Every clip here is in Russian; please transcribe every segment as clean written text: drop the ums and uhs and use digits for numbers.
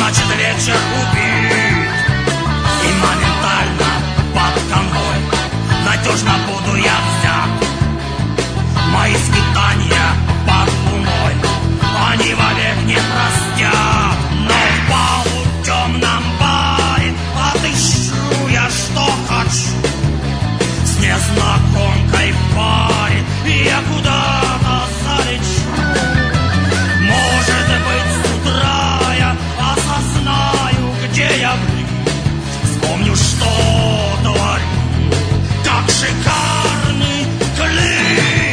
значит вечер убит. И моментально под конвой надежно буду я взят. Мои скитания под луной они вовек не простят. Но в полутемном баре отыщу я, что хочу. С незнакомкой в паре я куда-то залечу. Может быть, с утра я осознаю, где я был. Вспомню, что творю, как шикарный клей.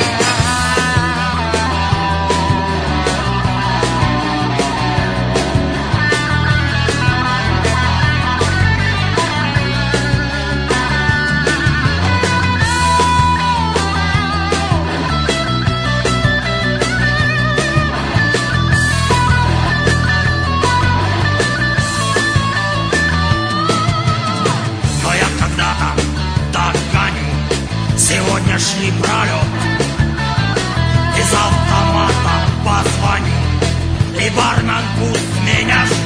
Сегодняшний пролет из автомата позвоню, и бармен пусть меня ждет.